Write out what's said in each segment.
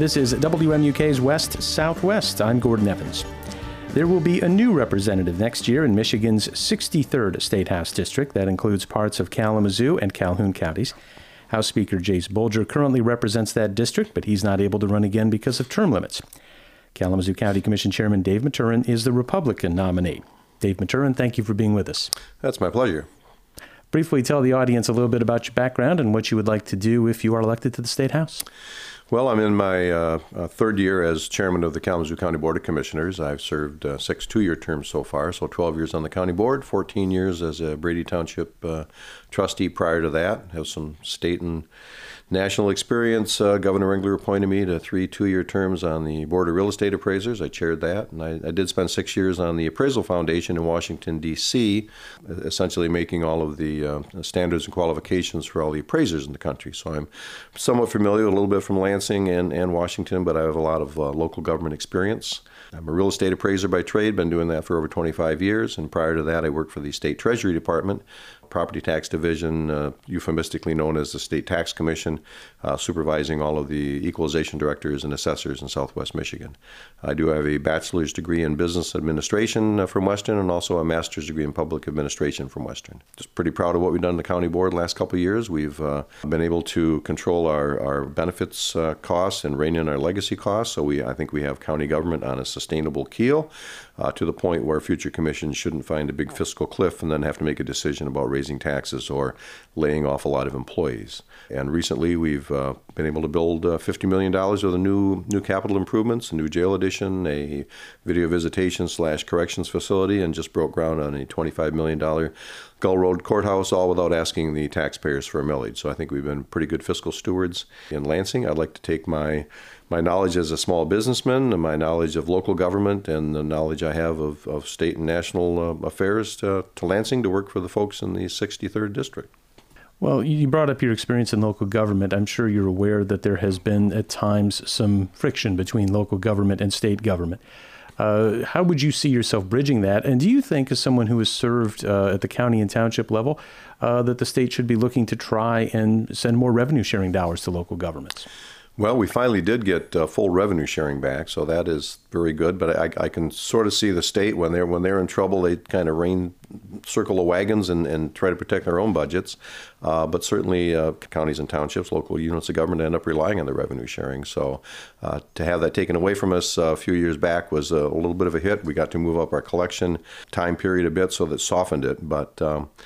This is WMUK's West Southwest. I'm Gordon Evans. There will be a new representative next year in Michigan's 63rd State House District. That includes parts of Kalamazoo and Calhoun counties. House Speaker Jase Bolger currently represents that district, but he's not able to run again because of term limits. Kalamazoo County Commission Chairman Dave Maturin is the Republican nominee. Dave Maturin, thank you for being with us. That's my pleasure. Briefly tell the audience a little bit about your background and what you would like to do if you are elected to the State House. Well, I'm in my third year as chairman of the Kalamazoo County Board of Commissioners. I've served 6 two-year terms so far, so 12 years on the county board, 14 years as a Brady Township trustee prior to that. Have some state and national experience. Governor Ringler appointed me to 3 two-year terms on the Board of Real Estate Appraisers. I chaired that, and I did spend 6 years on the Appraisal Foundation in Washington, D.C., essentially making all of the standards and qualifications for all the appraisers in the country. So I'm somewhat familiar, a little bit from Lansing and Washington, but I have a lot of local government experience. I'm a real estate appraiser by trade, been doing that for over 25 years, and prior to that I worked for the State Treasury Department, Property Tax Division, euphemistically known as the State Tax Commission, supervising all of the equalization directors and assessors in Southwest Michigan. I do have a bachelor's degree in business administration from Western and also a master's degree in public administration from Western. Just pretty proud of what we've done in the county board the last couple of years. We've been able to control our benefits costs and rein in our legacy costs, so I think we have county government on a sustainable keel to the point where future commissions shouldn't find a big fiscal cliff and then have to make a decision about raising taxes or laying off a lot of employees. And recently we've been able to build $50 million of the new capital improvements, a new jail addition, a video visitation / corrections facility, and just broke ground on a $25 million Gull Road Courthouse, all without asking the taxpayers for a millage. So I think we've been pretty good fiscal stewards in Lansing. I'd like to take my knowledge as a small businessman and my knowledge of local government and the knowledge I have of state and national affairs to Lansing to work for the folks in the 63rd District. Well, you brought up your experience in local government. I'm sure you're aware that there has been at times some friction between local government and state government. How would you see yourself bridging that? And do you think, as someone who has served at the county and township level, that the state should be looking to try and send more revenue sharing dollars to local governments? Well, we finally did get full revenue sharing back, so that is very good. But I can sort of see the state when they're in trouble, they kind of circle the wagons and try to protect their own budgets. But certainly counties and townships, local units of government end up relying on the revenue sharing. So to have that taken away from us a few years back was a little bit of a hit. We got to move up our collection time period a bit, so that softened it. But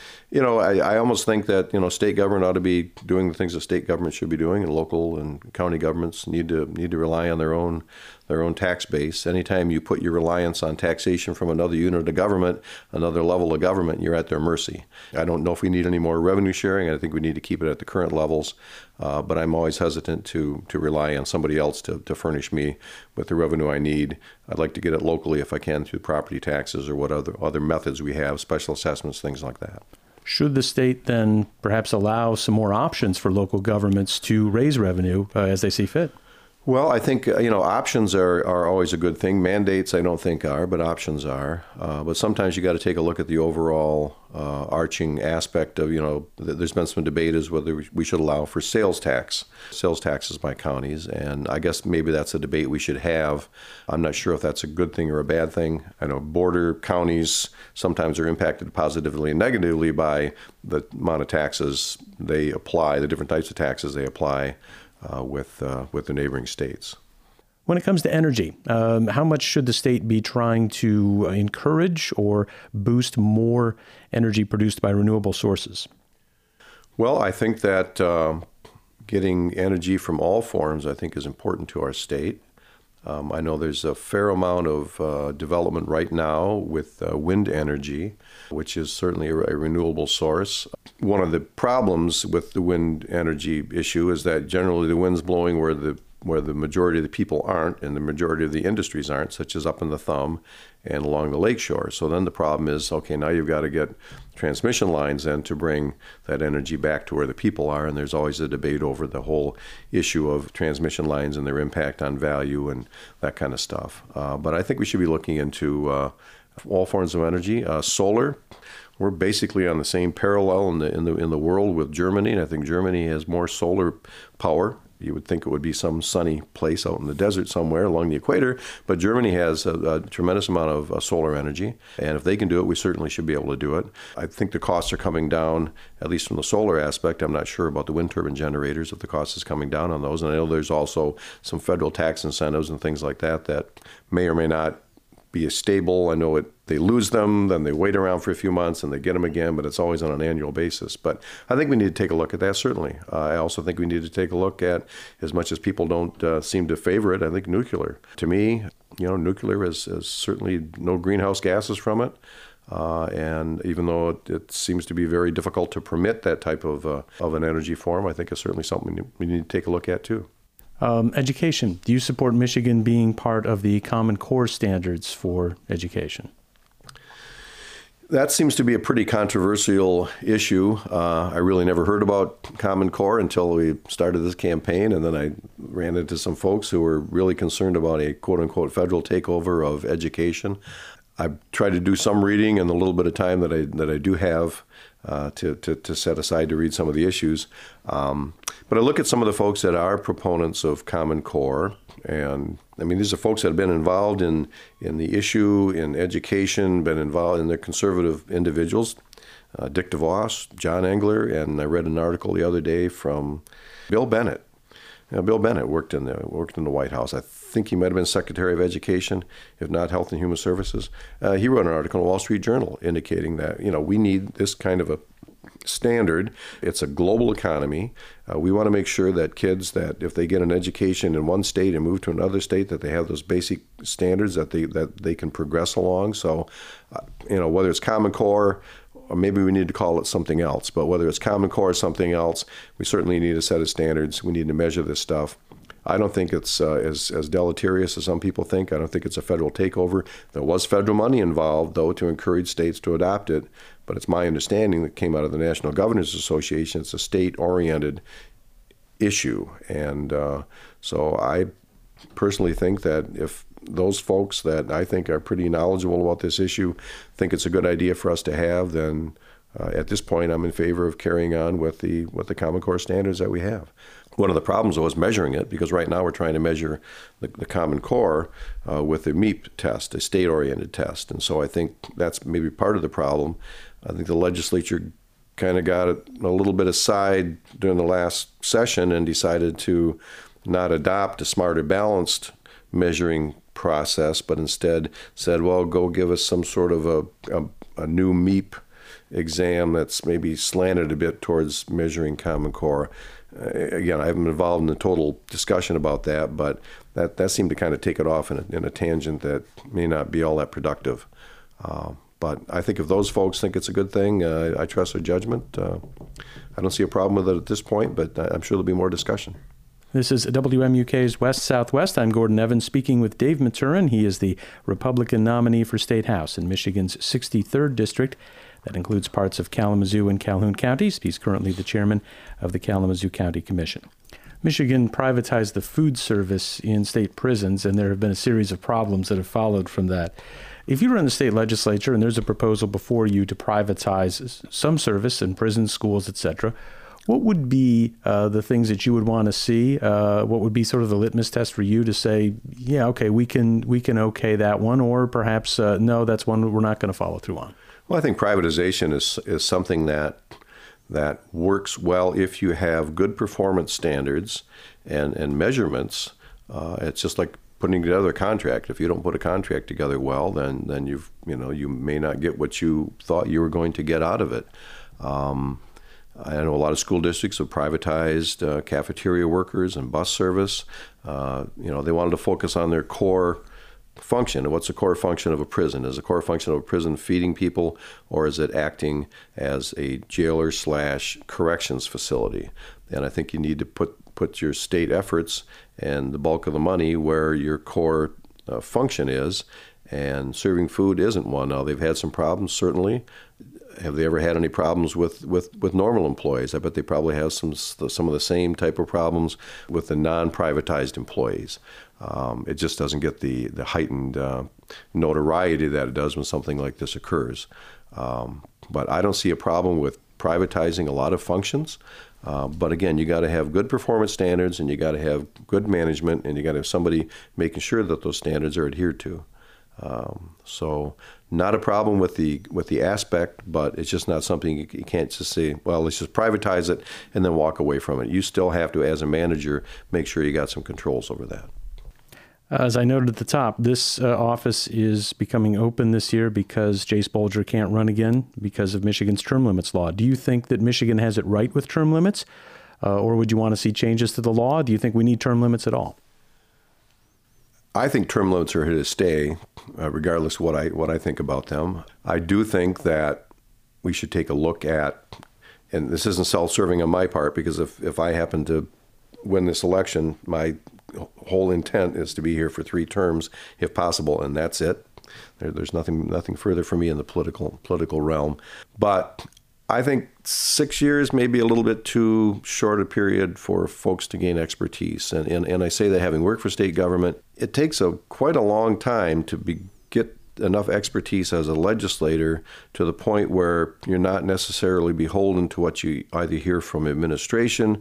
I almost think that state government ought to be doing the things that state government should be doing, and local and county governments need to rely on their own tax base. Anytime you put your reliance on taxation from another unit of government, another level of government, you're at their mercy. I don't know if we need any more revenue sharing. I think we need to keep it at the current levels, but I'm always hesitant to rely on somebody else to furnish me with the revenue I need. I'd like to get it locally if I can through property taxes or what other methods we have, special assessments, things like that. Should the state then perhaps allow some more options for local governments to raise revenue as they see fit? Well, I think, options are always a good thing. Mandates, I don't think are, but options are. But sometimes you got to take a look at the overall arching aspect of, there's been some debate as whether we should allow for sales taxes by counties. And I guess maybe that's a debate we should have. I'm not sure if that's a good thing or a bad thing. I know border counties sometimes are impacted positively and negatively by the amount of taxes they apply, the different types of taxes they apply with the neighboring states. When it comes to energy, how much should the state be trying to encourage or boost more energy produced by renewable sources? Well, I think that getting energy from all forms, I think, is important to our state. I know there's a fair amount of development right now with wind energy, which is certainly a renewable source. One of the problems with the wind energy issue is that generally the wind's blowing where the majority of the people aren't and the majority of the industries aren't, such as up in the Thumb and along the lakeshore. So then the problem is, okay, now you've got to get transmission lines in to bring that energy back to where the people are, and there's always a debate over the whole issue of transmission lines and their impact on value and that kind of stuff. But I think we should be looking into all forms of energy. Solar, we're basically on the same parallel in the world with Germany, and I think Germany has more solar power You would think it would be some sunny place out in the desert somewhere along the equator, but Germany has a tremendous amount of solar energy, and if they can do it, we certainly should be able to do it. I think the costs are coming down, at least from the solar aspect. I'm not sure about the wind turbine generators, if the cost is coming down on those, and I know there's also some federal tax incentives and things like that that may or may not be stable. I know they lose them, then they wait around for a few months and they get them again, but it's always on an annual basis. But I think we need to take a look at that, certainly. I also think we need to take a look at, as much as people don't seem to favor it, I think nuclear. To me, nuclear is certainly no greenhouse gases from it. And even though it seems to be very difficult to permit that type of an energy form, I think it's certainly something we need to take a look at too. Education. Do you support Michigan being part of the Common Core standards for education? That seems to be a pretty controversial issue. I really never heard about Common Core until we started this campaign, and then I ran into some folks who were really concerned about a quote-unquote federal takeover of education. I've tried to do some reading in the little bit of time that I do have to set aside to read some of the issues. But I look at some of the folks that are proponents of Common Core, and I mean, these are folks that have been involved in the issue, in education, been involved in their conservative individuals. Dick DeVos, John Engler, and I read an article the other day from Bill Bennett. Bill Bennett worked in the White House. I think he might have been Secretary of Education, if not Health and Human Services. He wrote an article in the Wall Street Journal indicating that we need this kind of a standard. It's a global economy. We want to make sure that kids, that if they get an education in one state and move to another state, that they have those basic standards that they can progress along. So, whether it's Common Core, or maybe we need to call it something else, but whether it's Common Core or something else, we certainly need a set of standards. We need to measure this stuff. I don't think it's as deleterious as some people think. I don't think it's a federal takeover. There was federal money involved, though, to encourage states to adopt it. But it's my understanding that came out of the National Governors Association. It's a state-oriented issue. And so I personally think that if those folks that I think are pretty knowledgeable about this issue think it's a good idea for us to have, then at this point I'm in favor of carrying on with the Common Core standards that we have. One of the problems was measuring it, because right now we're trying to measure the Common Core with a MEP test, a state-oriented test. And so I think that's maybe part of the problem. I think the legislature kind of got it a little bit aside during the last session and decided to not adopt a smarter balanced measuring process, but instead said, well, go give us some sort of a new MEP exam that's maybe slanted a bit towards measuring Common Core. Again, I haven't been involved in the total discussion about that, but that seemed to kind of take it off in a tangent that may not be all that productive. But I think if those folks think it's a good thing, I trust their judgment. I don't see a problem with it at this point, but I'm sure there'll be more discussion. This is WMUK's West Southwest. I'm Gordon Evans speaking with Dave Maturin. He is the Republican nominee for State House in Michigan's 63rd District. That includes parts of Kalamazoo and Calhoun counties. He's currently the chairman of the Kalamazoo County Commission. Michigan privatized the food service in state prisons, and there have been a series of problems that have followed from that. If you were in the state legislature and there's a proposal before you to privatize some service in prisons, schools, etc., what would be the things that you would want to see? What would be sort of the litmus test for you to say, yeah, okay, we can okay that one, or perhaps no, that's one we're not going to follow through on? Well, I think privatization is something that works well if you have good performance standards and measurements. It's just like putting together a contract. If you don't put a contract together well, then you may not get what you thought you were going to get out of it. I know a lot of school districts have privatized cafeteria workers and bus service. They wanted to focus on their core function. And what's the core function of a prison? Is the core function of a prison feeding people, or is it acting as a jailer / corrections facility? And I think you need to put your state efforts and the bulk of the money where your core function is, and serving food isn't one. Now, they've had some problems, certainly. Have they ever had any problems with normal employees? I bet they probably have some of the same type of problems with the non-privatized employees. It just doesn't get the heightened notoriety that it does when something like this occurs. But I don't see a problem with privatizing a lot of functions. But again, you got to have good performance standards, and you got to have good management, and you got to have somebody making sure that those standards are adhered to. So not a problem with the aspect, but it's just not something you can't just say, well, let's just privatize it and then walk away from it. You still have to, as a manager, make sure you got some controls over that. As I noted at the top, this office is becoming open this year because Jase Bolger can't run again because of Michigan's term limits law. Do you think that Michigan has it right with term limits, or would you want to see changes to the law? Do you think we need term limits at all? I think term limits are here to stay, regardless of what I think about them. I do think that we should take a look at, and this isn't self-serving on my part, because if I happen to win this election, my whole intent is to be here for 3 terms, if possible, and that's it. There's nothing further for me in the political realm. But I think 6 years may be a little bit too short a period for folks to gain expertise. And I say that having worked for state government, it takes quite a long time to get enough expertise as a legislator to the point where you're not necessarily beholden to what you either hear from administration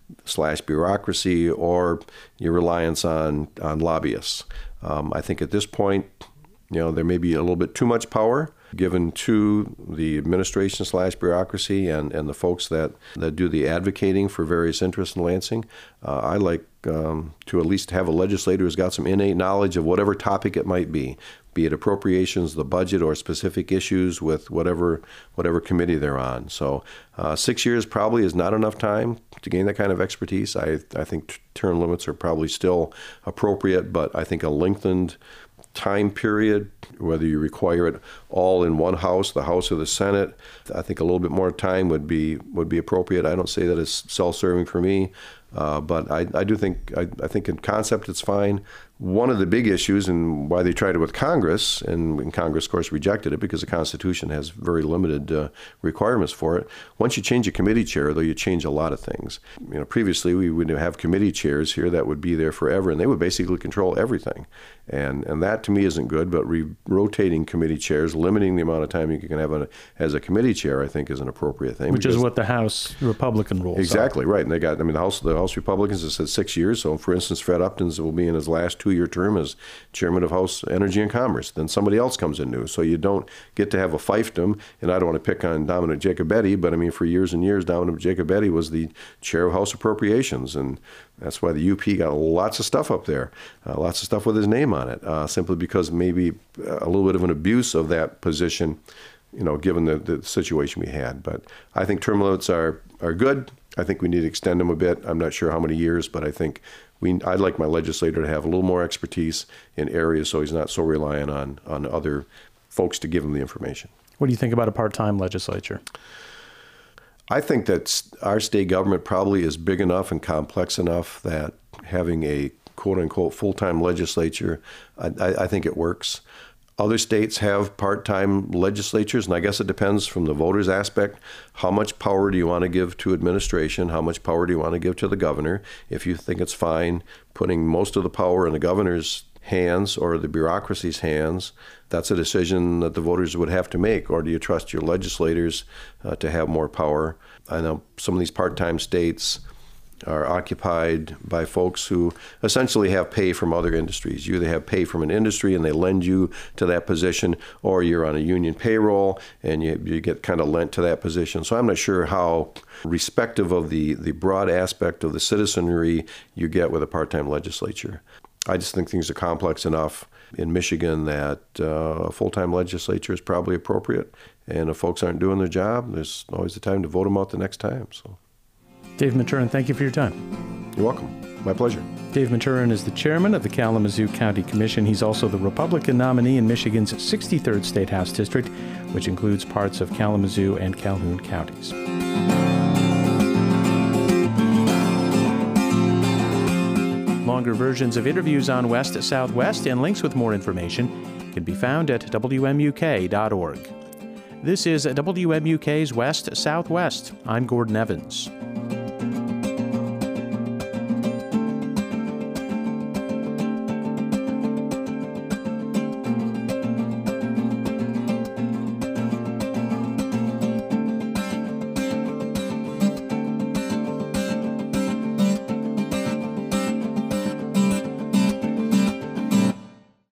/ bureaucracy or your reliance on lobbyists. I think at this point, there may be a little bit too much power given to the administration / bureaucracy and the folks that do the advocating for various interests in Lansing. I like to at least have a legislator who's got some innate knowledge of whatever topic it might be it appropriations, the budget, or specific issues with whatever committee they're on. So 6 years probably is not enough time to gain that kind of expertise. I think term limits are probably still appropriate, but I think a lengthened time period, whether you require it all in one house, the House or the Senate, I think a little bit more time would be appropriate. I don't say that it's self-serving for me, but I do think I think in concept it's fine. One of the big issues and why they tried it with Congress, and Congress, of course, rejected it because the Constitution has very limited requirements for it. Once you change a committee chair, though, you change a lot of things. Previously we would have committee chairs here that would be there forever, and they would basically control everything. And that to me isn't good, but rotating committee chairs, limiting the amount of time you can have as a committee chair, I think is an appropriate thing. Which is what the House Republican rules exactly, are. Right. And they got, the House Republicans have said 6 years. So, for instance, Fred Upton will be in his last 2-year term as chairman of House Energy and Commerce. Then somebody else comes in new. So you don't get to have a fiefdom. And I don't want to pick on Dominic Jacobetti, but for years and years, Dominic Jacobetti was the chair of House Appropriations. And that's why the UP got lots of stuff up there, lots of stuff with his name on it, simply because maybe a little bit of an abuse of that position, given the situation we had. But I think term limits are good. I think we need to extend them a bit. I'm not sure how many years, but I think I'd like my legislator to have a little more expertise in areas so he's not so reliant on other folks to give him the information. What do you think about a part-time legislature? I think that our state government probably is big enough and complex enough that having a quote-unquote full-time legislature, I think it works. Other states have part-time legislatures, and I guess it depends from the voters' aspect. How much power do you want to give to administration? How much power do you want to give to the governor? If you think it's fine putting most of the power in the governor's hands or the bureaucracy's hands, that's a decision that the voters would have to make. Or do you trust your legislators to have more power? I know some of these part-time states are occupied by folks who essentially have pay from other industries. You either have pay from an industry and they lend you to that position, or you're on a union payroll and you get kind of lent to that position. So I'm not sure how respective of the broad aspect of the citizenry you get with a part-time legislature. I just think things are complex enough in Michigan that a full-time legislature is probably appropriate. And if folks aren't doing their job, there's always the time to vote them out the next time. So, Dave Maturin, thank you for your time. You're welcome. My pleasure. Dave Maturin is the chairman of the Kalamazoo County Commission. He's also the Republican nominee in Michigan's 63rd State House District, which includes parts of Kalamazoo and Calhoun counties. Longer versions of interviews on West Southwest and links with more information can be found at WMUK.org. This is WMUK's West Southwest. I'm Gordon Evans.